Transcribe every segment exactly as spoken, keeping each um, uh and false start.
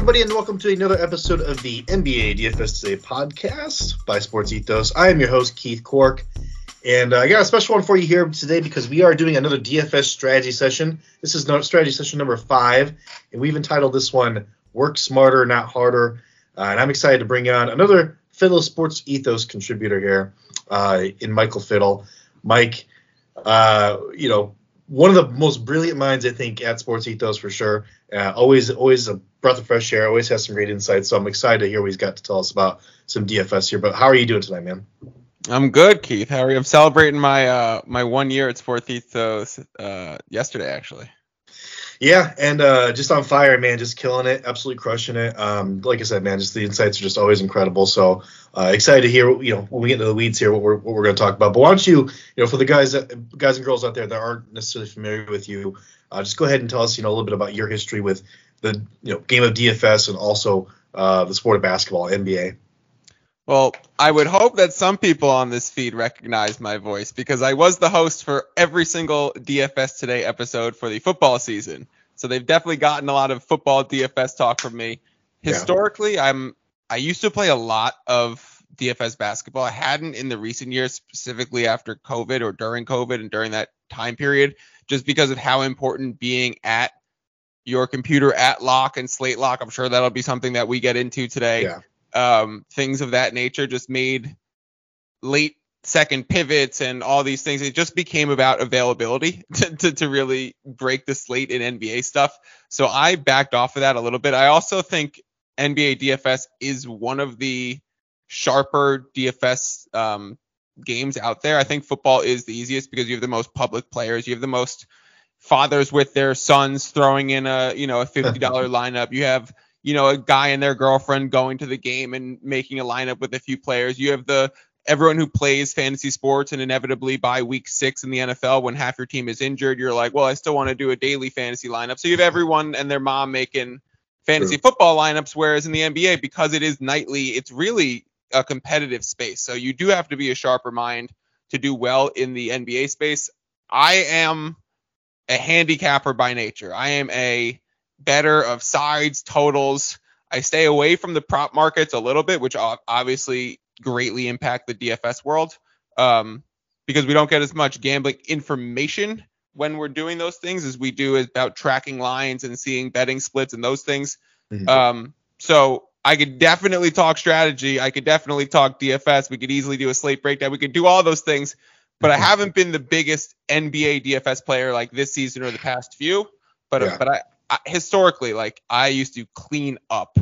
everybody, and welcome to another episode of the N B A D F S Today podcast by Sports Ethos. I am your host, Keith Cork, and uh, I got a special one for you here today because we are doing another D F S strategy session. This is no, strategy session number five, and we've entitled this one, Work Smarter, Not Harder. Uh, and I'm excited to bring on another fellow Sports Ethos contributor here uh, in Michael Fiddle. Mike, uh, you know, one of the most brilliant minds, I think, at Sports Ethos for sure. Uh, always always a breath of fresh air, always has some great insights. So I'm excited to hear what he's got to tell us about some D F S here. But how are you doing tonight, man? I'm good, Keith. How are you? I'm celebrating my uh, my one year at Sports Ethos uh, yesterday, actually. Yeah, and uh, just on fire, man, just killing it, absolutely crushing it. Um, like I said, man, just the insights are just always incredible. So uh, excited to hear, you know, when we get into the weeds here, what we're what we're going to talk about. But why don't you, you know, for the guys that, guys and girls out there that aren't necessarily familiar with you, uh, just go ahead and tell us, you know, a little bit about your history with the, you know, game of D F S and also uh, the sport of basketball, N B A. Well, I would hope that some people on this feed recognize my voice because I was the host for every single D F S Today episode for the football season. So they've definitely gotten a lot of football D F S talk from me. Historically, yeah. I'm I used to play a lot of D F S basketball. I hadn't in the recent years, specifically after COVID or during COVID and during that time period, just because of how important being at your computer at lock and slate lock. I'm sure that'll be something that we get into today. Yeah. Um, things of that nature just made late second pivots and all these things. It just became about availability to, to, to really break the slate in N B A stuff. So I backed off of that a little bit. I also think N B A D F S is one of the sharper D F S um, games out there. I think football is the easiest because you have the most public players. You have the most fathers with their sons throwing in a, you know, a fifty dollars lineup. You have, you know, a guy and their girlfriend going to the game and making a lineup with a few players. You have the everyone who plays fantasy sports, and inevitably by week six in the N F L, when half your team is injured, you're like, well, I still want to do a daily fantasy lineup. So you have everyone and their mom making fantasy True. football lineups, whereas in the N B A, because it is nightly, it's really a competitive space. So you do have to be a sharper mind to do well in the N B A space. I am a handicapper by nature. I am a better of sides, totals. I stay away from the prop markets a little bit, which obviously greatly impact the D F S world um, because we don't get as much gambling information when we're doing those things as we do about tracking lines and seeing betting splits and those things. Mm-hmm. Um, so I could definitely talk strategy. I could definitely talk D F S. We could easily do a slate breakdown. We could do all those things, but I haven't been the biggest N B A D F S player like this season or the past few. But yeah. but I, I historically, like I used to clean up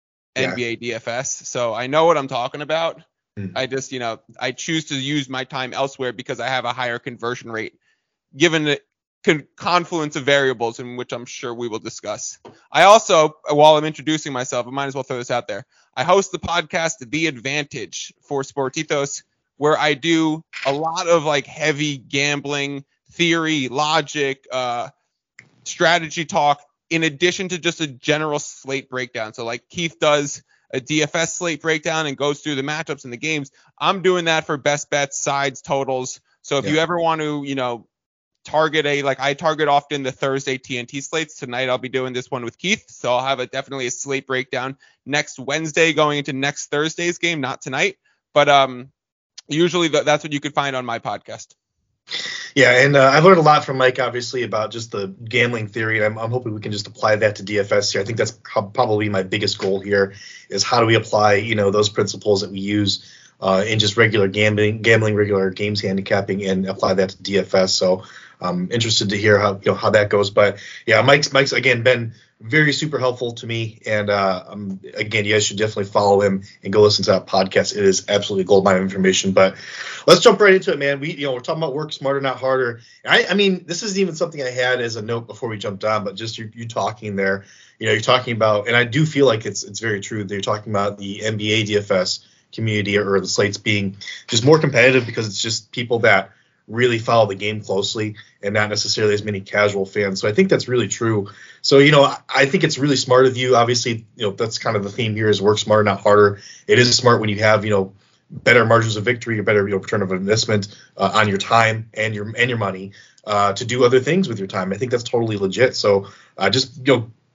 N B A yeah. D F S, so I know what I'm talking about. Mm. I just, you know, I choose to use my time elsewhere because I have a higher conversion rate, given the con- confluence of variables in which I'm sure we will discuss. I also, while I'm introducing myself, I might as well throw this out there. I host the podcast The Advantage for Sports Ethos, where I do a lot of like heavy gambling theory, logic, uh, strategy talk, in addition to just a general slate breakdown. So like Keith does a D F S slate breakdown and goes through the matchups and the games. I'm doing that for best bets, sides, totals. So if yeah. you ever want to, you know, target a, like I target often the Thursday T N T slates. Tonight I'll be doing this one with Keith. So I'll have a definitely a slate breakdown next Wednesday going into next Thursday's game, not tonight. But um, usually th- that's what you could find on my podcast. Yeah, and uh, I've learned a lot from Mike, obviously, about just the gambling theory. I'm, I'm hoping we can just apply that to D F S here. I think that's pro- probably my biggest goal here is how do we apply, you know, those principles that we use uh, in just regular gambling, gambling, regular games handicapping, and apply that to D F S. So I'm interested to hear how you know how that goes. But yeah, Mike's Mike's again been very super helpful to me, and uh, um, again, you guys should definitely follow him and go listen to that podcast. It is absolutely gold mine of information. But let's jump right into it, man. We you know we're talking about work smarter, not harder. I, I mean, this isn't even something I had as a note before we jumped on, but just you, you talking there, you know, you're talking about, and I do feel like it's it's very true that you're talking about the N B A D F S community or the slates being just more competitive because it's just people that really follow the game closely and not necessarily as many casual fans. So I think that's really true. So, you know, I think it's really smart of you. Obviously, you know, that's kind of the theme here is work smarter, not harder. It is smart when you have, you know, better margins of victory or better, you know, return of investment uh, on your time and your and your money uh, to do other things with your time. I think that's totally legit. So uh, just, you know,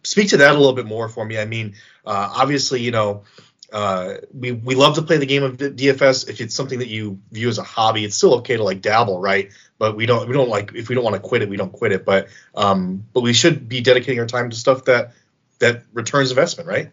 speak to that a little bit more for me. I mean, uh, obviously, you know, uh, we we love to play the game of D F S. If it's something that you view as a hobby, it's still okay to like dabble, right? But we don't we don't like if we don't want to quit it, we don't quit it. But um, but we should be dedicating our time to stuff that that returns investment, right?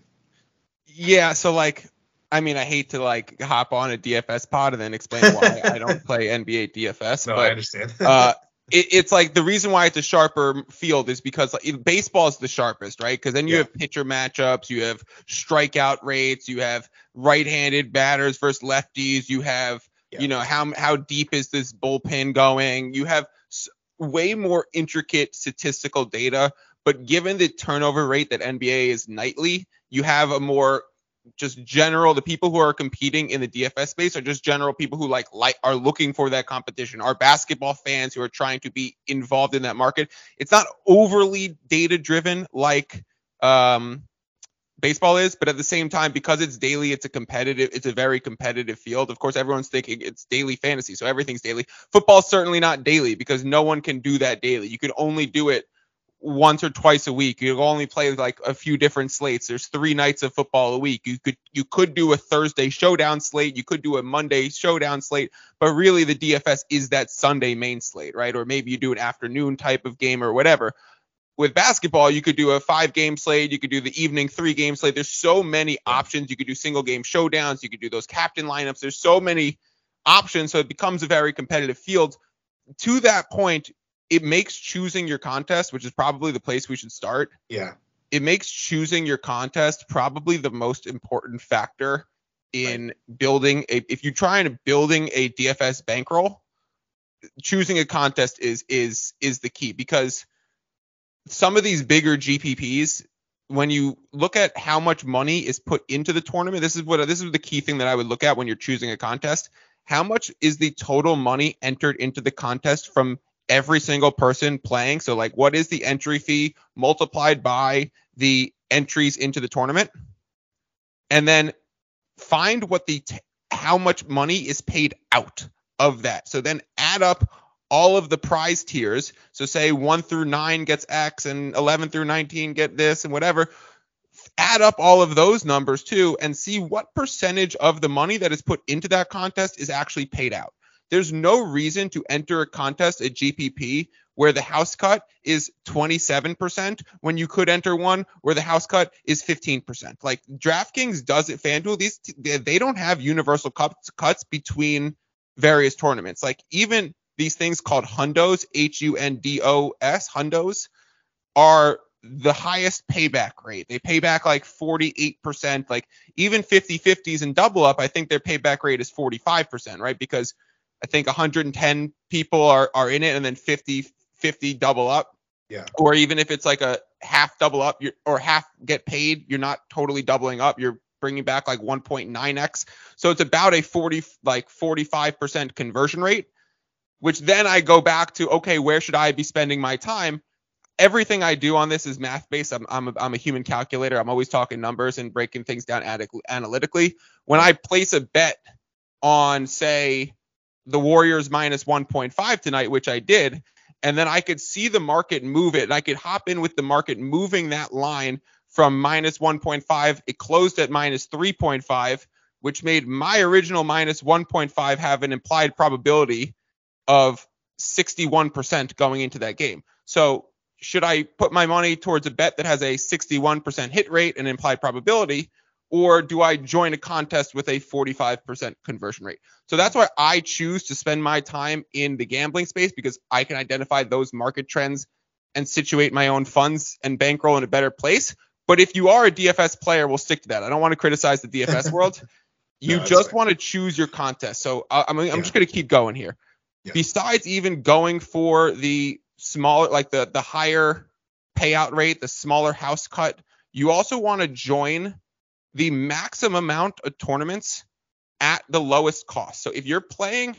Yeah. So like, I mean, I hate to like hop on a D F S pod and then explain why I don't play N B A D F S. No, but, I understand. uh, it, it's like the reason why it's a sharper field is because like, baseball is the sharpest, right? Because then you yeah. have pitcher matchups, you have strikeout rates, you have right-handed batters versus lefties, you have, yeah. you know, how how deep is this bullpen going? You have way more intricate statistical data, but given the turnover rate that N B A is nightly, you have a more just general, the people who are competing in the D F S space are just general people who like like are looking for that competition, are basketball fans who are trying to be involved in that market. It's not overly data driven like um baseball is, but at the same time, because it's daily, it's a competitive, it's a very competitive field. Of course, everyone's thinking it's daily fantasy, so everything's daily. Football's certainly not daily because no one can do that daily. You can only do it once or twice a week. You only play like a few different slates. There's three nights of football a week. You could you could do a Thursday showdown slate. You could do a Monday showdown slate. But really, the D F S is that Sunday main slate, right? Or maybe you do an afternoon type of game or whatever. With basketball, you could do a five game slate. You could do the evening three game slate. There's so many options. You could do single game showdowns. You could do those captain lineups. There's so many options. So it becomes a very competitive field. To that point, it makes choosing your contest, which is probably the place we should start. Yeah. It makes choosing your contest probably the most important factor in right. building a, if you're trying to building a D F S bankroll, choosing a contest is, is, is the key, because some of these bigger G P Ps, when you look at how much money is put into the tournament, this is what, this is the key thing that I would look at when you're choosing a contest. How much is the total money entered into the contest from every single person playing? So like, what is the entry fee multiplied by the entries into the tournament? And then find what the, t- how much money is paid out of that. So then add up all of the prize tiers. So say one through nine gets X and eleven through nineteen get this and whatever. Add up all of those numbers too and see what percentage of the money that is put into that contest is actually paid out. There's no reason to enter a contest at G P P where the house cut is twenty-seven percent when you could enter one where the house cut is fifteen percent. Like DraftKings does it, FanDuel, these they don't have universal cuts cuts between various tournaments. Like even these things called hundos, H U N D O S, hundos, are the highest payback rate. They pay back like forty-eight percent. Like even fifty-fifties and double up, I think their payback rate is forty-five percent, right? Because I think one hundred ten people are, are in it and then fifty, fifty double up. Yeah. Or even if it's like a half double up you're, or half get paid, you're not totally doubling up. You're bringing back like one point nine x. So it's about a forty, like forty-five percent conversion rate, which then I go back to, okay, where should I be spending my time? Everything I do on this is math based. I'm, I'm, a, I'm a human calculator. I'm always talking numbers and breaking things down analytically. When I place a bet on, say, the Warriors minus one point five tonight, which I did, and then I could see the market move it, and I could hop in with the market moving that line from minus one point five. It closed at minus three point five, which made my original minus one point five have an implied probability of sixty-one percent going into that game. So should I put my money towards a bet that has a sixty-one percent hit rate and implied probability, or do I join a contest with a forty-five percent conversion rate? So that's why I choose to spend my time in the gambling space, because I can identify those market trends and situate my own funds and bankroll in a better place. But if you are a D F S player, we'll stick to that. I don't want to criticize the D F S world. You no, just want to choose your contest. So uh, I'm, I'm yeah. just going to keep going here. Yeah. Besides even going for the smaller, like the, the higher payout rate, the smaller house cut, you also want to join the maximum amount of tournaments at the lowest cost. So if you're playing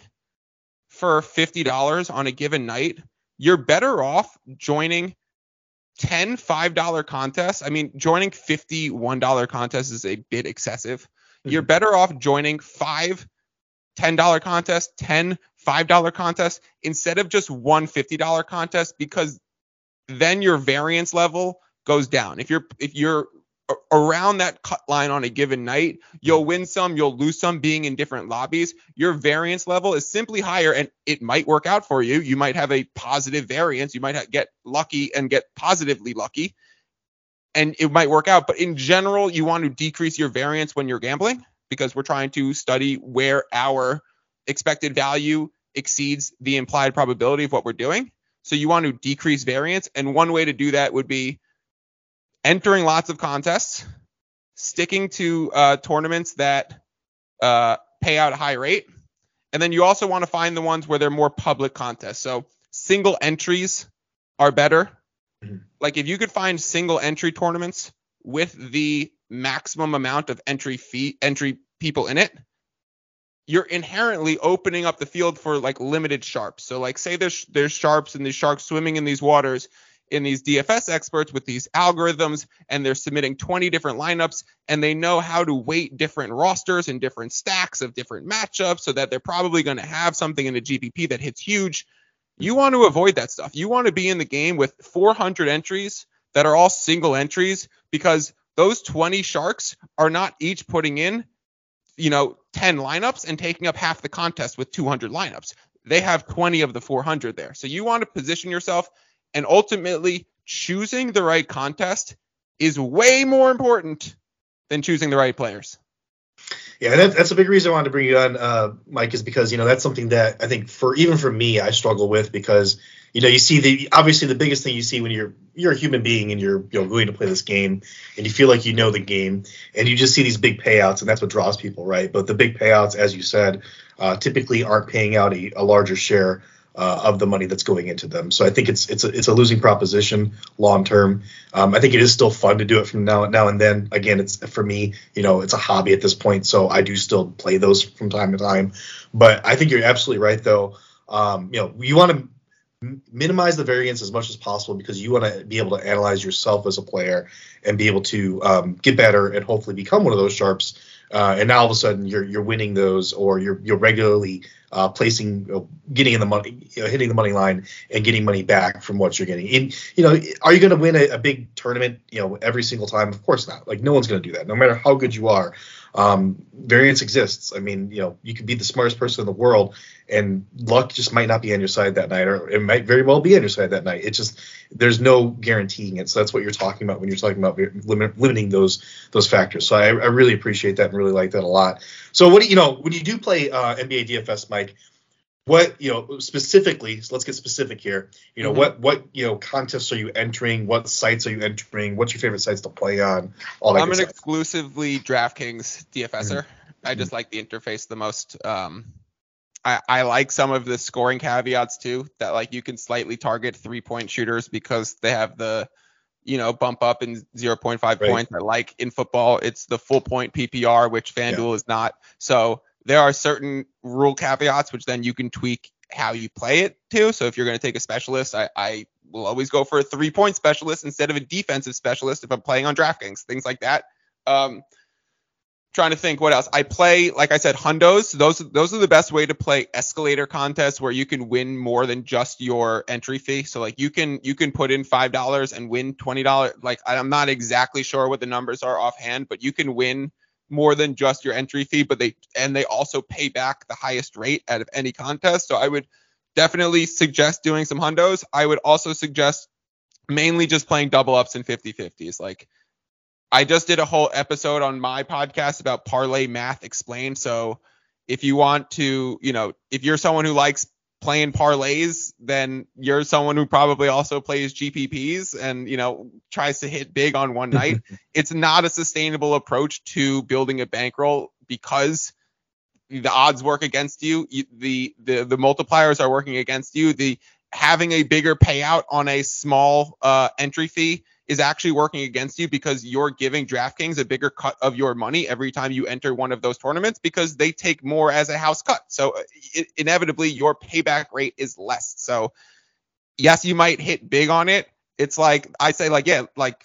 for fifty dollars on a given night, you're better off joining ten five dollar contests. I mean, joining fifty one dollar contests is a bit excessive. Mm-hmm. You're better off joining five ten dollar contests, ten five dollar contests, instead of just one fifty dollar contest, because then your variance level goes down. If you're if you're around that cut line on a given night, you'll win some, you'll lose some being in different lobbies. Your variance level is simply higher, and it might work out for you. You might have a positive variance. You might ha- get lucky and get positively lucky, and it might work out. But in general, you want to decrease your variance when you're gambling, because we're trying to study where our expected value exceeds the implied probability of what we're doing. So you want to decrease variance, and one way to do that would be entering lots of contests, sticking to uh, tournaments that uh, pay out a high rate, and then you also want to find the ones where they're more public contests. So single entries are better. Mm-hmm. Like if you could find single entry tournaments with the maximum amount of entry fee entry people in it, you're inherently opening up the field for like limited sharps. So like say there's there's sharps and these sharks swimming in these waters, in these D F S experts with these algorithms, and they're submitting twenty different lineups, and they know how to weight different rosters and different stacks of different matchups so that they're probably going to have something in the G P P that hits huge. You want to avoid that stuff. You want to be in the game with four hundred entries that are all single entries, because those twenty sharks are not each putting in, you know, ten lineups and taking up half the contest with two hundred lineups. They have twenty of the four hundred there. So you want to position yourself, and ultimately choosing the right contest is way more important than choosing the right players. Yeah, that, that's a big reason I wanted to bring you on, uh, Mike, is because, you know, that's something that I think for even for me, I struggle with, because, you know, you see the obviously the biggest thing you see when you're you're a human being and you're, you know, going to play this game and you feel like you know the game, and you just see these big payouts, and that's what draws people, right? But the big payouts, as you said, uh, typically aren't paying out a, a larger share Uh, of the money that's going into them. So I think it's it's a, it's a losing proposition long term. Um, I think it is still fun to do it from now now and then. Again, it's for me, you know, it's a hobby at this point, so I do still play those from time to time. But I think you're absolutely right, though. Um, you know, you want to m- minimize the variance as much as possible, because you want to be able to analyze yourself as a player and be able to um, get better and hopefully become one of those sharps. Uh, and now all of a sudden you're you're winning those, or you're you're regularly uh, placing, uh, getting in the money, you know, hitting the money line and getting money back from what you're getting. And, you know, are you going to win a, a big tournament, you know, every single time? Of course not. Like, no one's going to do that, no matter how good you are. Um, variance exists. I mean, you know, you could be the smartest person in the world, and luck just might not be on your side that night, or it might very well be on your side that night. It's just, there's no guaranteeing it. So that's what you're talking about when you're talking about limit, limiting those those factors. So I, I really appreciate that and really like that a lot. So what do you know when you do play uh, N B A D F S, Mike? What, you know, specifically, so let's get specific here. You know, mm-hmm. what, what, you know, contests are you entering? What sites are you entering? What's your favorite sites to play on? All that I'm an stuff. exclusively DraftKings DFSer. Mm-hmm. I just mm-hmm. like the interface the most. Um, I, I like some of the scoring caveats too, that like you can slightly target three point shooters because they have the, you know, bump up in zero point five right. points. I like in football, it's the full point P P R, which FanDuel yeah. is not. So there are certain rule caveats which then you can tweak how you play it too. So if you're going to take a specialist, I, I will always go for a three point specialist instead of a defensive specialist if I'm playing on DraftKings, things like that. Um, trying to think what else. I play, like I said, hundos. Those those are the best way to play escalator contests where you can win more than just your entry fee. So like you can you can put in five dollars and win twenty dollars. Like I'm not exactly sure what the numbers are offhand, but you can win more than just your entry fee, but they and they also pay back the highest rate out of any contest. So I would definitely suggest doing some hundos. I would also suggest mainly just playing double ups and fifty-fifties. Like I just did a whole episode on my podcast about parlay math explained. So if you want to, you know, if you're someone who likes playing parlays, then you're someone who probably also plays G P Ps and, you know, tries to hit big on one night. It's not a sustainable approach to building a bankroll because the odds work against you. The, the, the multipliers are working against you. The having a bigger payout on a small uh, entry fee is actually working against you because you're giving DraftKings a bigger cut of your money every time you enter one of those tournaments because they take more as a house cut. So it, inevitably your payback rate is less. So yes, you might hit big on it. It's like I say, like, yeah, like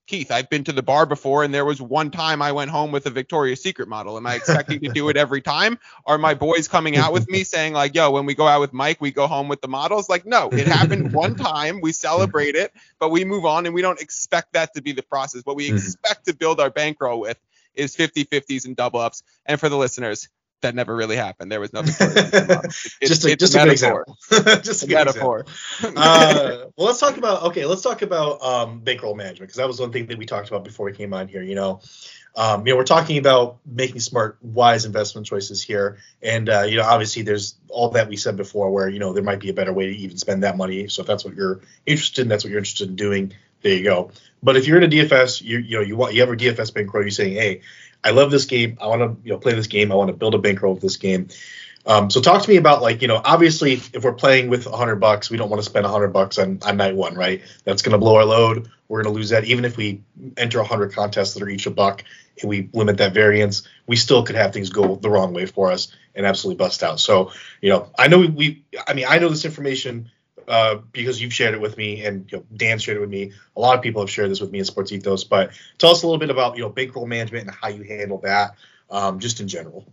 Keith, I've been to the bar before, and there was one time I went home with a Victoria's Secret model. Am I expecting to do it every time? Are my boys coming out with me saying like, yo, when we go out with Mike, we go home with the models? Like, no, it happened one time. We celebrate it, but we move on, and we don't expect that to be the process. What we expect to build our bankroll with is fifty-fifties and double ups. And for the listeners, that never really happened. There was no Victoria's Secret model. It, just a, it's just a, a good metaphor. example. just a, a good metaphor. Example. uh, well, let's talk about okay. Let's talk about um, bankroll management, because that was one thing that we talked about before we came on here. You know, um, you know, we're talking about making smart, wise investment choices here, and uh, you know, obviously, there's all that we said before, where you know there might be a better way to even spend that money. So if that's what you're interested in, that's what you're interested in doing. There you go. But if you're in a D F S, you you know you want you have a D F S bankroll, you're saying, hey, I love this game. I want to you know play this game. I want to build a bankroll with this game. Um, so talk to me about like you know obviously if we're playing with a hundred bucks, we don't want to spend a hundred bucks on, on night one, right? That's going to blow our load. We're going to lose that. Even if we enter a hundred contests that are each a buck and we limit that variance, we still could have things go the wrong way for us and absolutely bust out. So you know I know we, we I mean I know this information. Uh, because you've shared it with me, and you know, Dan shared it with me. A lot of people have shared this with me in Sports Ethos. But tell us a little bit about you know bankroll management and how you handle that, um, just in general.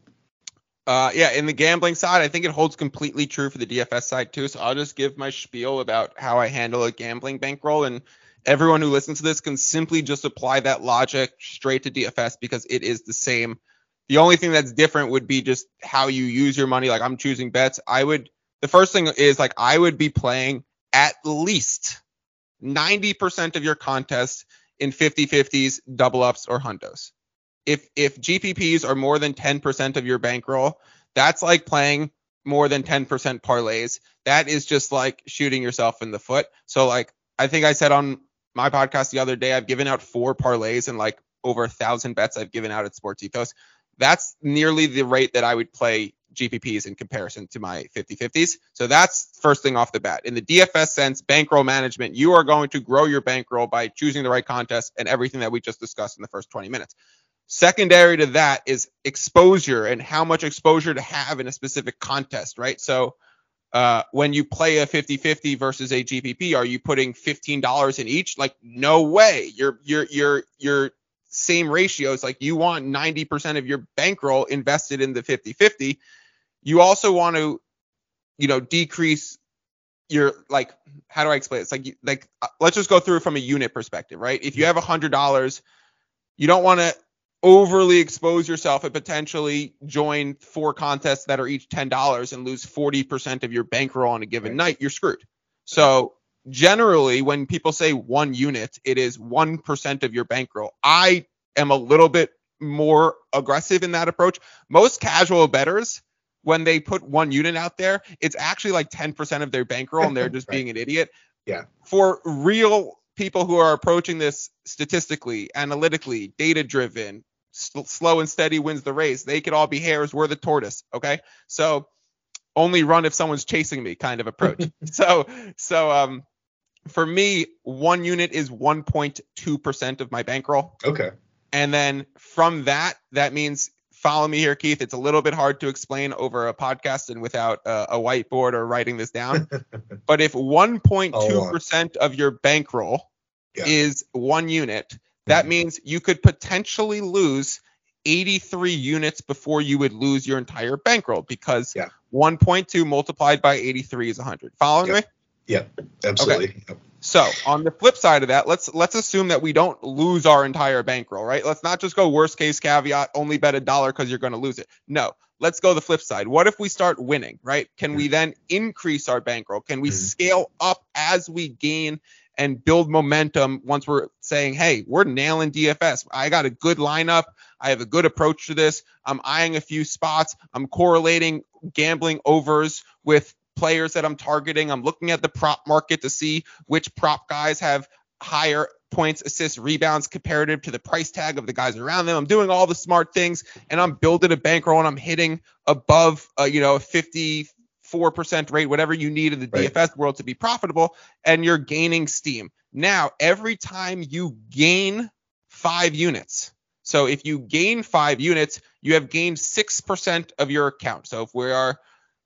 Uh, yeah, in the gambling side, I think it holds completely true for the D F S side too. So I'll just give my spiel about how I handle a gambling bankroll, and everyone who listens to this can simply just apply that logic straight to D F S because it is the same. The only thing that's different would be just how you use your money. Like I'm choosing bets. I would. The first thing is like I would be playing at least ninety percent of your contests in fifty-fifties, double ups, or hundos. If if G P Ps are more than ten percent of your bankroll, that's like playing more than ten percent parlays. That is just like shooting yourself in the foot. So like I think I said on my podcast the other day, I've given out four parlays and like over a thousand bets I've given out at Sports Ethos. That's nearly the rate that I would play G P Ps in comparison to my fifty-fifties. So that's first thing off the bat. In the D F S sense, bankroll management, you are going to grow your bankroll by choosing the right contest and everything that we just discussed in the first twenty minutes. Secondary to that is exposure and how much exposure to have in a specific contest, right? So uh, when you play a fifty-fifty versus a G P P, are you putting fifteen dollars in each? Like, no way. You're, you're, you're, you're, same ratios. Like you want ninety percent of your bankroll invested in the fifty-fifty. You also want to, you know, decrease your, like, how do I explain it? It's like, like, uh, let's just go through it from a unit perspective, right? If you have one hundred dollars, you don't want to overly expose yourself and potentially join four contests that are each ten dollars and lose forty percent of your bankroll on a given night. You're screwed. So generally, when people say one unit, it is one percent of your bankroll. I am a little bit more aggressive in that approach. Most casual bettors, when they put one unit out there, it's actually like ten percent of their bankroll and they're just right. being an idiot. Yeah. For real people who are approaching this statistically, analytically, data-driven, sl- slow and steady wins the race, they could all be hares, we're the tortoise, okay? So only run if someone's chasing me kind of approach. so, so um, for me, one unit is one point two percent of my bankroll. Okay. And then from that, that means follow me here, Keith. It's a little bit hard to explain over a podcast and without a, a whiteboard or writing this down. But if one point two percent of your bankroll yeah. is one unit, that mm-hmm. means you could potentially lose eighty-three units before you would lose your entire bankroll because yeah. one point two multiplied by eighty-three is one hundred. Following yeah. me? Yeah, absolutely. Okay. Yep. So on the flip side of that, let's let's assume that we don't lose our entire bankroll, right? Let's not just go worst case caveat, only bet a dollar because you're going to lose it. No, let's go the flip side. What if we start winning, right? Can mm-hmm. we then increase our bankroll? Can we mm-hmm. scale up as we gain and build momentum once we're saying, hey, we're nailing D F S. I got a good lineup. I have a good approach to this. I'm eyeing a few spots. I'm correlating gambling overs with players that I'm targeting. I'm looking at the prop market to see which prop guys have higher points, assists, rebounds comparative to the price tag of the guys around them. I'm doing all the smart things and I'm building a bankroll and I'm hitting above, uh, you know, a fifty-four percent rate, whatever you need in the right. D F S world to be profitable, and you're gaining steam. Now, every time you gain five units, so if you gain five units, you have gained six percent of your account. So if we are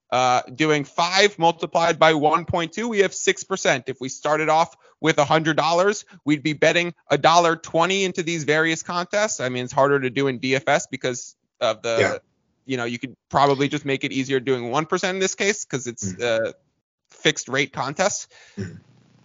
Uh, doing five multiplied by one point two, we have six percent. If we started off with one hundred dollars, we'd be betting one dollar twenty into these various contests. I mean, it's harder to do in D F S because of the, yeah. you know, you could probably just make it easier doing one percent in this case because it's mm. uh, fixed rate contests. Mm.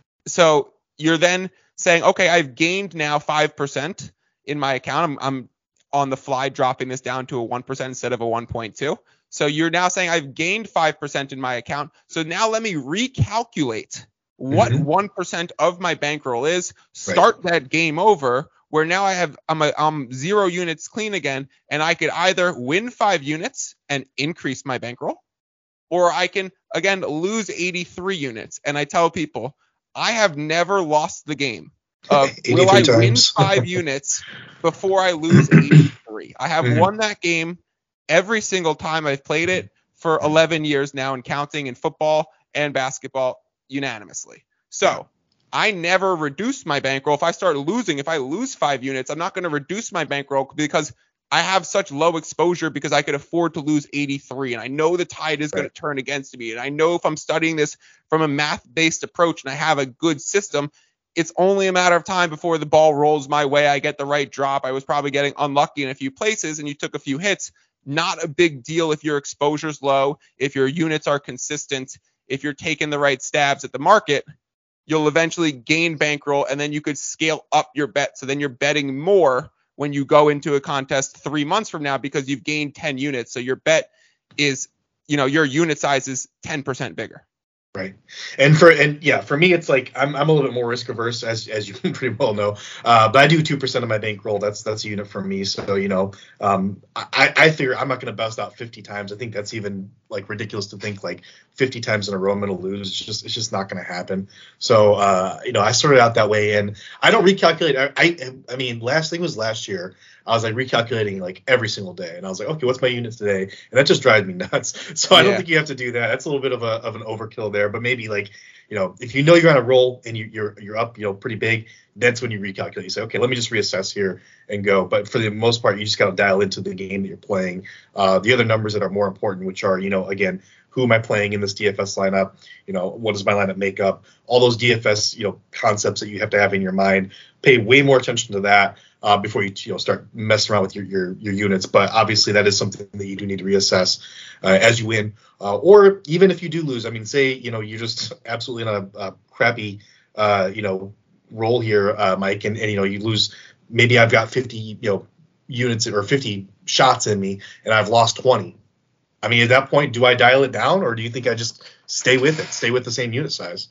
So you're then saying, okay, I've gained now five percent in my account. I'm, I'm on the fly dropping this down to a one percent instead of a one point two. So you're now saying I've gained five percent in my account. So now let me recalculate what mm-hmm. one percent of my bankroll is, start right. that game over where now I have, I'm, a, I'm zero units clean again. And I could either win five units and increase my bankroll, or I can, again, lose eighty-three units. And I tell people, I have never lost the game of will I times. win five units before I lose eighty-three. I have mm-hmm. won that game every single time I've played it for eleven years now and counting in football and basketball unanimously. So I never reduce my bankroll. If I start losing, if I lose five units, I'm not going to reduce my bankroll because I have such low exposure because I could afford to lose eighty-three. And I know the tide is right. going to turn against me. And I know if I'm studying this from a math-based approach and I have a good system, it's only a matter of time before the ball rolls my way. I get the right drop. I was probably getting unlucky in a few places and you took a few hits. Not a big deal if your exposure's low, if your units are consistent, if you're taking the right stabs at the market, you'll eventually gain bankroll and then you could scale up your bet. So then you're betting more when you go into a contest three months from now because you've gained ten units. So your bet is, you know, your unit size is ten percent bigger. Right. And for, and yeah, for me, it's like, I'm, I'm a little bit more risk averse as, as you pretty well know. Uh, but I do two percent of my bankroll. That's, that's a unit for me. So, you know, um, I, I figure I'm not going to bust out fifty times. I think that's even like ridiculous to think like fifty times in a row I'm going to lose. It's just, it's just not going to happen. So, uh, you know, I started out that way and I don't recalculate. I, I, I mean, last thing was last year. I was like recalculating like every single day. And I was like, okay, what's my units today? And that just drives me nuts. So I yeah. don't think you have to do that. That's a little bit of a of an overkill there. But maybe like, you know, if you know you're on a roll and you, you're you're up, you know, pretty big, that's when you recalculate. You say, okay, let me just reassess here and go. But for the most part, you just got to dial into the game that you're playing. Uh, the other numbers that are more important, which are, you know, again, who am I playing in this D F S lineup? You know, what does my lineup make up? All those D F S, you know, concepts that you have to have in your mind. Pay way more attention to that uh, before you, you know, start messing around with your, your your units. But obviously, that is something that you do need to reassess uh, as you win, uh, or even if you do lose. I mean, say you know you're just absolutely in a, a crappy uh, you know roll here, uh, Mike, and, and you know you lose. Maybe I've got fifty you know units or fifty shots in me, and I've lost twenty. I mean, at that point, do I dial it down, or do you think I just stay with it, stay with the same unit size?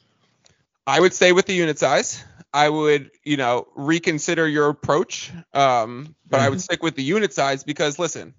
I would stay with the unit size. I would, you know, reconsider your approach, um, but mm-hmm. I would stick with the unit size because, listen,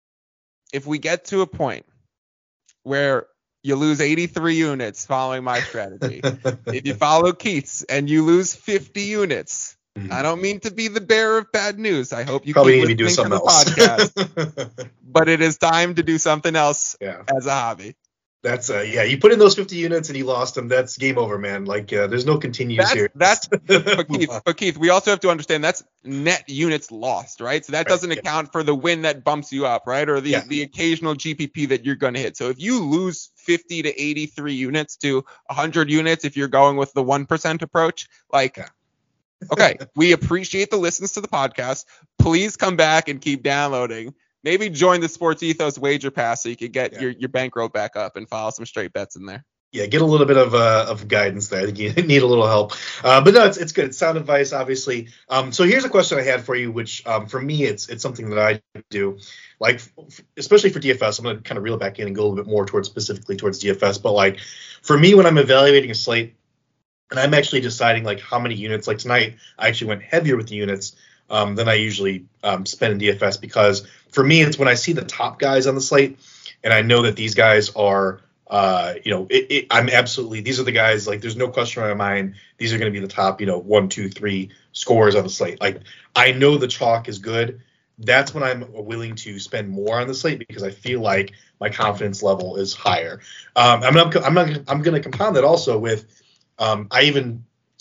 if we get to a point where you lose eighty-three units following my strategy, if you follow Keith's and you lose fifty units, mm-hmm. I don't mean to be the bearer of bad news. I hope you probably keep need to listening do to something the else. podcast, but it is time to do something else yeah. as a hobby. That's uh yeah, you put in those fifty units and you lost them. That's game over, man. Like uh, there's no continues that's, here. That's but Keith, but Keith, we also have to understand that's net units lost, right? So that right, doesn't yeah. account for the win that bumps you up, right? Or the, yeah. the occasional G P P that you're going to hit. So if you lose fifty to eighty-three units to one hundred units, if you're going with the one percent approach, like, yeah. okay, we appreciate the listens to the podcast. Please come back and keep downloading. Maybe join the Sports Ethos Wager Pass so you could get yeah. your, your bankroll back up and follow some straight bets in there. Yeah, get a little bit of uh, of guidance there. I think you need a little help. Uh, but no, it's it's good. It's sound advice, obviously. Um, so here's a question I had for you, which um, for me, it's it's something that I do. Like, especially for D F S, I'm going to kind of reel it back in and go a little bit more towards specifically towards D F S. But like, for me, when I'm evaluating a slate, and I'm actually deciding like how many units, like tonight, I actually went heavier with the units um, than I usually um, spend in D F S because for me, it's when I see the top guys on the slate and I know that these guys are, uh, you know, it, it, I'm absolutely, these are the guys, like there's no question in my mind, these are going to be the top, you know, one, two, three scorers on the slate. Like I know the chalk is good. That's when I'm willing to spend more on the slate because I feel like my confidence level is higher. Um, I'm not, I'm not, I'm going to compound that also with, um, I even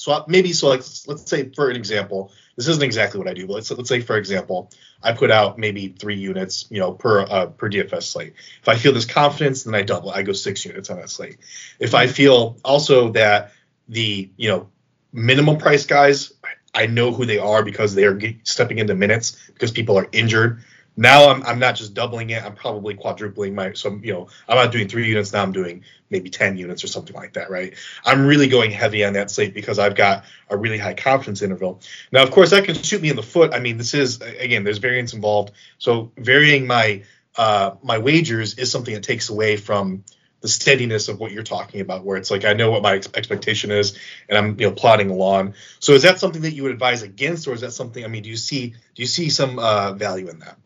swap maybe so like let's say for an example, this isn't exactly what I do, but let's let's say for example, I put out maybe three units, you know, per uh, per D F S slate. If I feel this confidence, then I double. I go six units on that slate. If I feel also that the you know minimum price guys, I know who they are because they are stepping into minutes because people are injured. Now I'm I'm not just doubling it. I'm probably quadrupling my. So you know I'm not doing three units now. I'm doing maybe ten units or something like that, right? I'm really going heavy on that slate because I've got a really high confidence interval. Now, of course, that can shoot me in the foot. I mean, this is again, there's variance involved. So varying my uh, my wagers is something that takes away from the steadiness of what you're talking about, where it's like I know what my ex- expectation is, and I'm you know plodding along. So is that something that you would advise against, or is that something? I mean, do you see do you see some uh, value in that?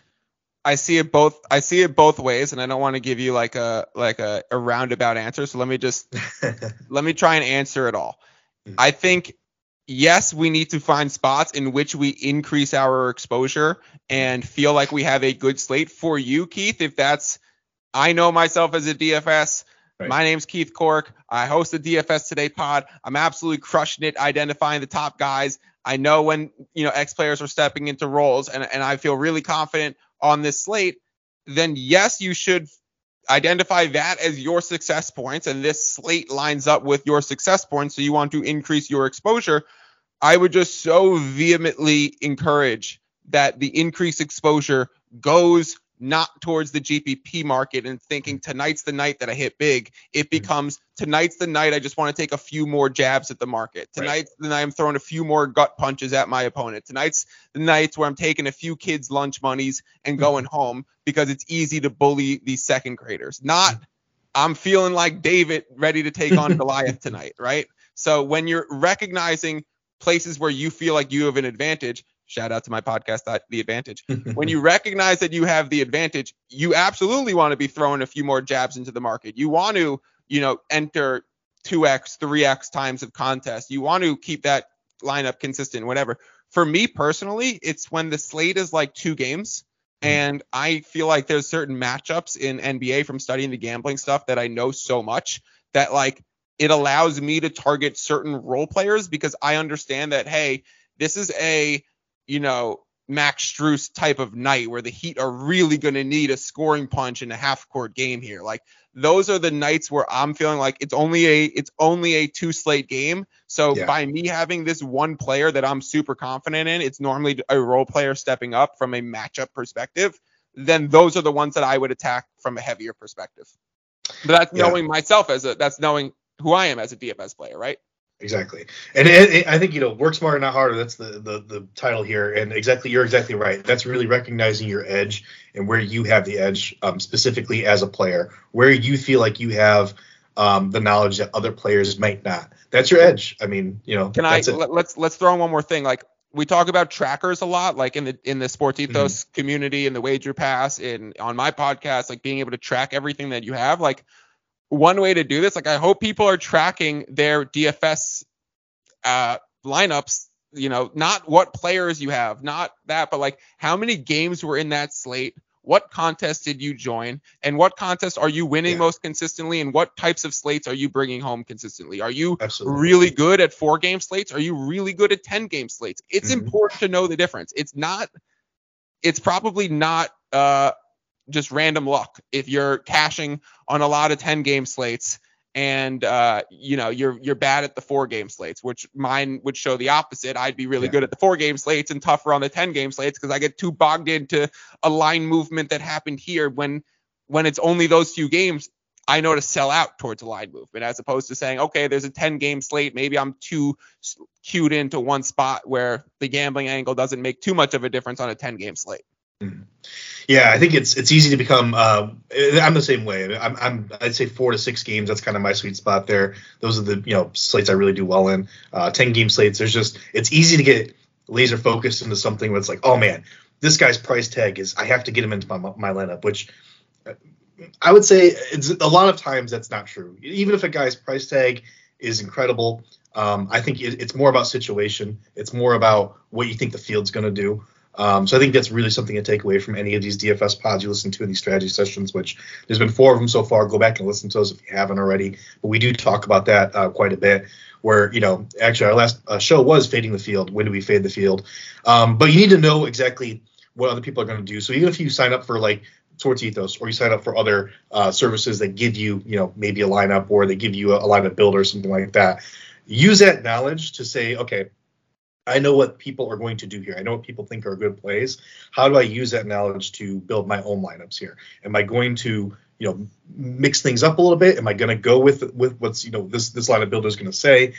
I see it both. I see it both ways, and I don't want to give you like a like a, a roundabout answer. So let me just let me try and answer it all. Mm-hmm. I think yes, we need to find spots in which we increase our exposure and feel like we have a good slate for you, Keith. If that's, I know myself as a D F S. Right. My name's Keith Cork. I host the D F S Today pod. I'm absolutely crushing it, identifying the top guys. I know when you know X players are stepping into roles, and and I feel really confident on this slate, then yes, you should identify that as your success points, and this slate lines up with your success points, so you want to increase your exposure. I would just so vehemently encourage that the increased exposure goes not towards the G P P market and thinking tonight's the night that I hit big. It becomes tonight's the night I just want to take a few more jabs at the market. Tonight's right. the night I'm throwing a few more gut punches at my opponent. Tonight's the nights where I'm taking a few kids' lunch monies and going mm-hmm. home because it's easy to bully these second graders. Not I'm feeling like David ready to take on Goliath tonight, right? So when you're recognizing places where you feel like you have an advantage, shout out to my podcast, The Advantage. When you recognize that you have the advantage, you absolutely want to be throwing a few more jabs into the market. You want to, you know, enter two X, three X times of contest. You want to keep that lineup consistent, whatever. For me personally, it's when the slate is like two games. And I feel like there's certain matchups in N B A from studying the gambling stuff that I know so much that like it allows me to target certain role players because I understand that, hey, this is a, you know, Max Strus type of night where the Heat are really going to need a scoring punch in a half court game here. Like those are the nights where I'm feeling like it's only a it's only a two slate game. So yeah. by me having this one player that I'm super confident in, it's normally a role player stepping up from a matchup perspective. Then those are the ones that I would attack from a heavier perspective. But that's yeah. knowing myself as a that's knowing who I am as a D F S player, right? Exactly. And it, it, I think, you know, work smarter, not harder. That's the, the, the title here. And exactly, you're exactly right. That's really recognizing your edge and where you have the edge, um, specifically as a player, where you feel like you have um, the knowledge that other players might not. That's your edge. I mean, you know, can I, let, let's, let's throw in one more thing. Like we talk about trackers a lot, like in the, in the Sports Ethos mm-hmm. community, in the Wager Pass, in on my podcast, like being able to track everything that you have. Like, one way to do this, like I hope people are tracking their D F S uh, lineups, you know, not what players you have, not that, but like how many games were in that slate, what contest did you join, and what contest are you winning yeah. most consistently, and what types of slates are you bringing home consistently? Are you Absolutely. really good at four game slates? Are you really good at ten game slates? It's mm-hmm. important to know the difference. It's not, it's probably not, uh, just random luck if you're cashing on a lot of ten game slates and uh you know you're you're bad at the four game slates, which mine would show the opposite. I'd be really yeah. good at the four game slates and tougher on the ten game slates because I get too bogged into a line movement that happened here when when it's only those few games. I know to sell out towards a line movement as opposed to saying, okay, there's a ten game slate, maybe I'm too cued into one spot where the gambling angle doesn't make too much of a difference on a ten game slate. Mm-hmm. Yeah, I think it's it's easy to become. Uh, I'm the same way. I'm, I'm I'd say four to six games. That's kind of my sweet spot there. Those are the you know slates I really do well in. Uh, ten game slates. There's just it's easy to get laser focused into something where it's like, oh man, this guy's price tag is I have to get him into my my lineup. Which I would say it's a lot of times that's not true. Even if a guy's price tag is incredible, um, I think it, it's more about situation. It's more about what you think the field's going to do. Um, so I think that's really something to take away from any of these D F S pods you listen to in these strategy sessions, which there's been four of them so far. Go back and listen to those if you haven't already. But we do talk about that uh, quite a bit. where, you know, actually our last uh, show was fading the field. When do we fade the field? Um, but you need to know exactly what other people are going to do. So even if you sign up for like Sports Ethos, or you sign up for other uh, services that give you, you know, maybe a lineup, or they give you a, a lineup builder or something like that, use that knowledge to say, okay, I know what people are going to do here. I know what people think are good plays. How do I use that knowledge to build my own lineups here? Am I going to, you know, mix things up a little bit? Am I going to go with with what's, you know, this this lineup builder is going to say?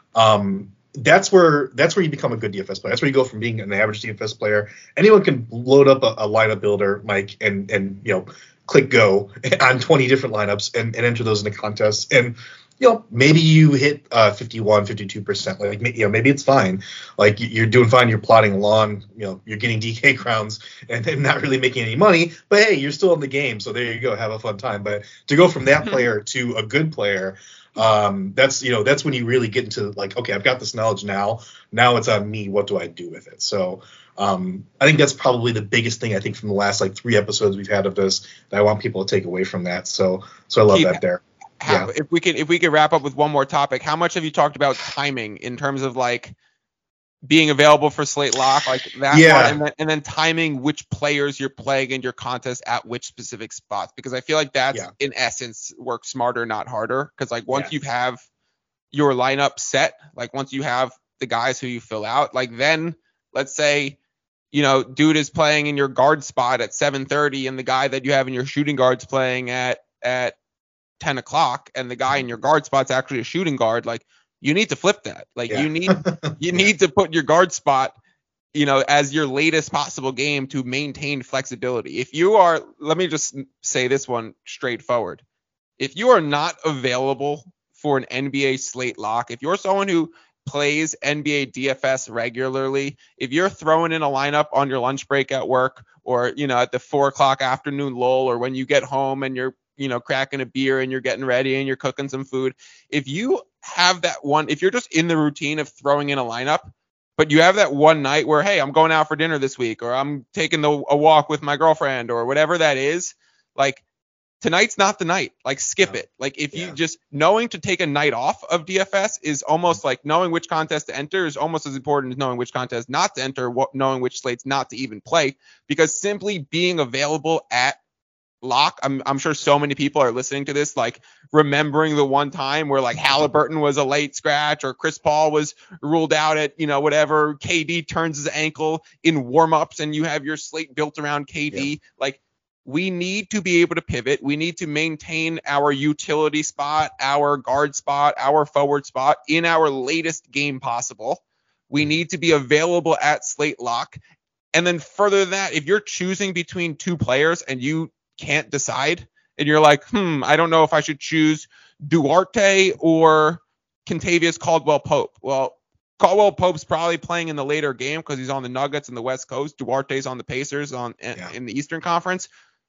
Um, that's where that's where you become a good D F S player. That's where you go from being an average D F S player. Anyone can load up a, a lineup builder, Mike, and and you know, click go on twenty different lineups and, and enter those into contests. And you know, maybe you hit uh, fifty-one, fifty-two percent. Like, you know, maybe it's fine. Like, you're doing fine. You're plotting along. You know, you're getting D K crowns and, and not really making any money. But hey, you're still in the game, so there you go. Have a fun time. But to go from that player to a good player, um, that's, you know, that's when you really get into like, okay, I've got this knowledge now. Now it's on me. What do I do with it? So um, I think that's probably the biggest thing I think from the last like three episodes we've had of this that I want people to take away from that. So so I love Keith, that there. How, yeah. If we could if we could wrap up with one more topic, how much have you talked about timing in terms of like being available for slate lock, like that yeah. one, and then, and then timing which players you're playing in your contest at which specific spots? Because I feel like that's yeah. in essence work smarter, not harder. Because like once yeah. you have your lineup set, like once you have the guys who you fill out, like then let's say, you know, dude is playing in your guard spot at seven thirty and the guy that you have in your shooting guard's playing at at ten o'clock, and the guy in your guard spot's actually a shooting guard. Like, you need to flip that. Like yeah. you need you yeah. need to put your guard spot, you know, as your latest possible game to maintain flexibility. If you are, let me just say this one straightforward. If you are not available for an N B A slate lock, if you're someone who plays N B A D F S regularly, if you're throwing in a lineup on your lunch break at work, or, you know, at the four o'clock afternoon lull, or when you get home and you're, you know, cracking a beer and you're getting ready and you're cooking some food. If you have that one, if you're just in the routine of throwing in a lineup, but you have that one night where, hey, I'm going out for dinner this week, or I'm taking the, a walk with my girlfriend, or whatever that is, like, tonight's not the night. Like, skip no. it. Like, if yeah. you just knowing to take a night off of D F S is almost like knowing which contest to enter is almost as important as knowing which contest not to enter, what, knowing which slates not to even play, because simply being available at lock, I'm I'm sure so many people are listening to this, like remembering the one time where like Halliburton was a late scratch, or Chris Paul was ruled out at, you know, whatever, K D turns his ankle in warmups and you have your slate built around K D. Yeah. Like, we need to be able to pivot. We need to maintain our utility spot, our guard spot, our forward spot in our latest game possible. We need to be available at slate lock. And then further than that, if you're choosing between two players and you can't decide, and you're like, hmm, I don't know if I should choose Duarte or Kentavious Caldwell-Pope. Well, Caldwell-Pope's probably playing in the later game because he's on the Nuggets in the West Coast. Duarte's on the Pacers on yeah. in the Eastern Conference.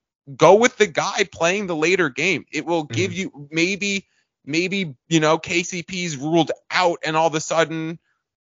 Go with the guy playing the later game. It will give mm. you maybe, maybe, you know, K C P's ruled out, and all of a sudden,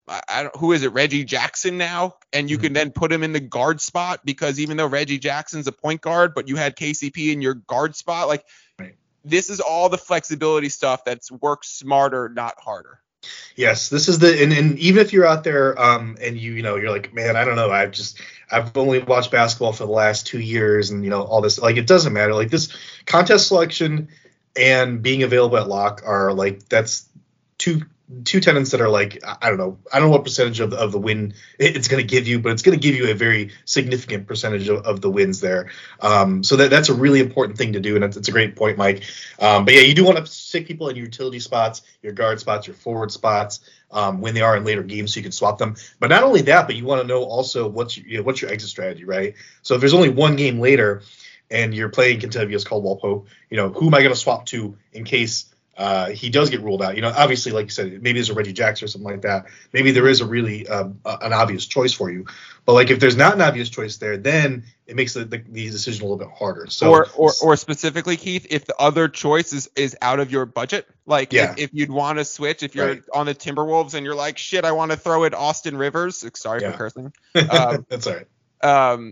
I don't, who is it, Reggie Jackson now? And you mm-hmm. can then put him in the guard spot, because even though Reggie Jackson's a point guard, but you had K C P in your guard spot, like right. this is all the flexibility stuff that's works smarter, not harder. Yes, this is the, and, and even if you're out there um, and you, you know, you're like, man, I don't know, I've just, I've only watched basketball for the last two years and, you know, all this, like, it doesn't matter. Like, this contest selection and being available at lock are like, that's two two tenants that are like, I don't know, I don't know what percentage of the, of the win it's going to give you, but it's going to give you a very significant percentage of, of the wins there. Um, so that that's a really important thing to do, and it's, it's a great point, Mike. Um, but yeah, you do want to stick people in your utility spots, your guard spots, your forward spots um, when they are in later games, so you can swap them. But not only that, but you want to know also what's your, you know, what's your exit strategy, right? So if there's only one game later and you're playing Kentavious Caldwell-Pope, you know, who am I going to swap to in case Uh, he does get ruled out? You know, obviously, like you said, maybe there's a Reggie Jackson or something like that. Maybe there is a really um, uh, an obvious choice for you. But like, if there's not an obvious choice there, then it makes the, the, the decision a little bit harder. So, or, or or specifically, Keith, if the other choice is, is out of your budget, like yeah. if, if you'd want to switch, if you're right. on the Timberwolves and you're like, shit, I want to throw it Austin Rivers. Sorry yeah. for cursing. Um, That's all right. Um,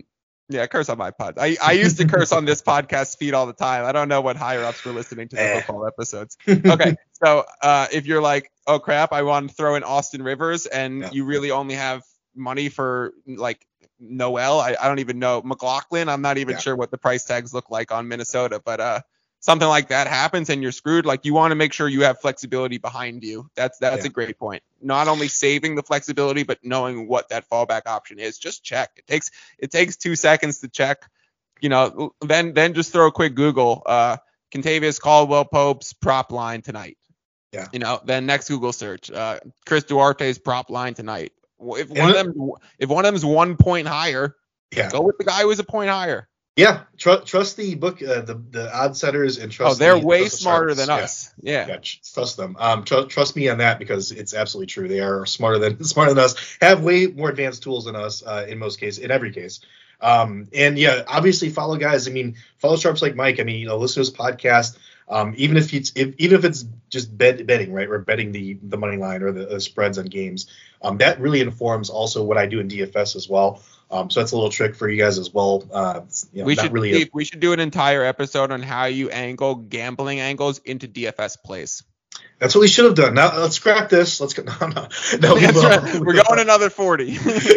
Yeah, curse on my pod. I, I used to curse on this podcast feed all the time. I don't know what higher ups were listening to the Eh. football episodes. Okay, so uh, if you're like, oh crap, I want to throw in Austin Rivers, and Yeah. you really only have money for like Noel, I, I don't even know, McLaughlin, I'm not even Yeah. sure what the price tags look like on Minnesota, but uh, something like that happens and you're screwed. Like you want to make sure you have flexibility behind you. That's that's Yeah. a great point. Not only saving the flexibility, but knowing what that fallback option is. Just check. It takes it takes two seconds to check. You know, then then just throw a quick Google. Uh, Kentavious Caldwell Pope's prop line tonight. Yeah. You know, then next Google search. Uh, Chris Duarte's prop line tonight. If one of them if one of them's one point higher, Yeah. go with the guy who is a point higher. Yeah, tr- trust the book, uh, the the odd setters, and trust. Oh, they're the, way trust the smarter sharps. than Yeah. us. Yeah. Yeah, tr- trust them. Um, tr- trust me on that because it's absolutely true. They are smarter than smarter than us. Have way more advanced tools than us uh, in most cases, in every case. Um, and yeah, obviously follow guys. I mean, follow sharps like Mike. I mean, you know, listen to his podcast. Um, even if it's if, even if it's just bet, betting, right? We're betting the the money line or the, the spreads on games. Um, that really informs also what I do in D F S as well. Um, so that's a little trick for you guys as well. Uh, you know, we not should really. Steve, we should do an entire episode on how you angle gambling angles into D F S plays. That's what we should have done. Now let's scrap this. Let's go. No, no, no. We That's will. right. We We're will. going another forty.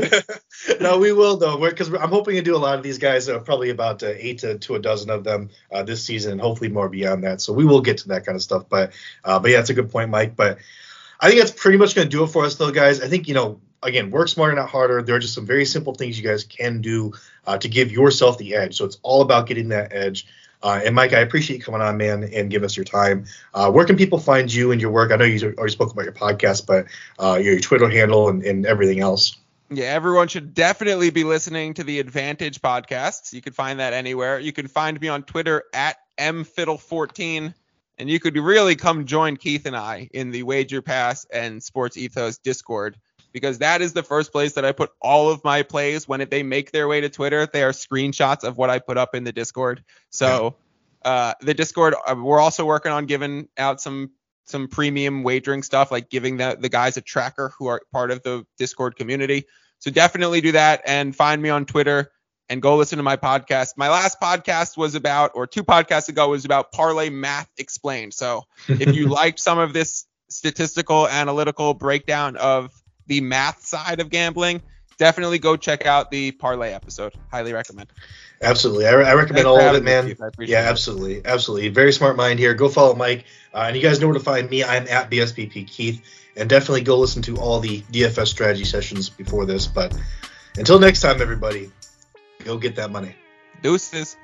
No, we will though, because I'm hoping to do a lot of these guys. Uh, probably about uh, eight to, to a dozen of them uh, this season, and hopefully more beyond that. So we will get to that kind of stuff. But uh, but yeah, it's a good point, Mike. But I think that's pretty much going to do it for us, though, guys. I think you know. Again, work smarter, not harder. There are just some very simple things you guys can do uh, to give yourself the edge. So it's all about getting that edge. Uh, and Mike, I appreciate you coming on, man, and give us your time. Uh, where can people find you and your work? I know you already spoke about your podcast, but uh, your, your Twitter handle and, and everything else. Yeah, everyone should definitely be listening to the Advantage podcasts. You can find that anywhere. You can find me on Twitter at m fiddle fourteen. And you could really come join Keith and I in the Wager Pass and Sports Ethos Discord, because that is the first place that I put all of my plays. When they make their way to Twitter, they are screenshots of what I put up in the Discord. So uh, the Discord, uh, we're also working on giving out some some premium wagering stuff, like giving the, the guys a tracker who are part of the Discord community. So definitely do that and find me on Twitter and go listen to my podcast. My last podcast was about, or two podcasts ago, was about Parlay Math Explained. So if you liked some of this statistical analytical breakdown of the math side of gambling, definitely go check out the Parlay episode. Highly recommend. Absolutely. I, I recommend Thanks all for of having it, me, man. Keith. I appreciate Yeah, it. absolutely. Absolutely. Very smart mind here. Go follow Mike. Uh, and you guys know where to find me. I'm at B S B P Keith. And definitely go listen to all the D F S strategy sessions before this. But until next time, everybody, go get that money. Deuces.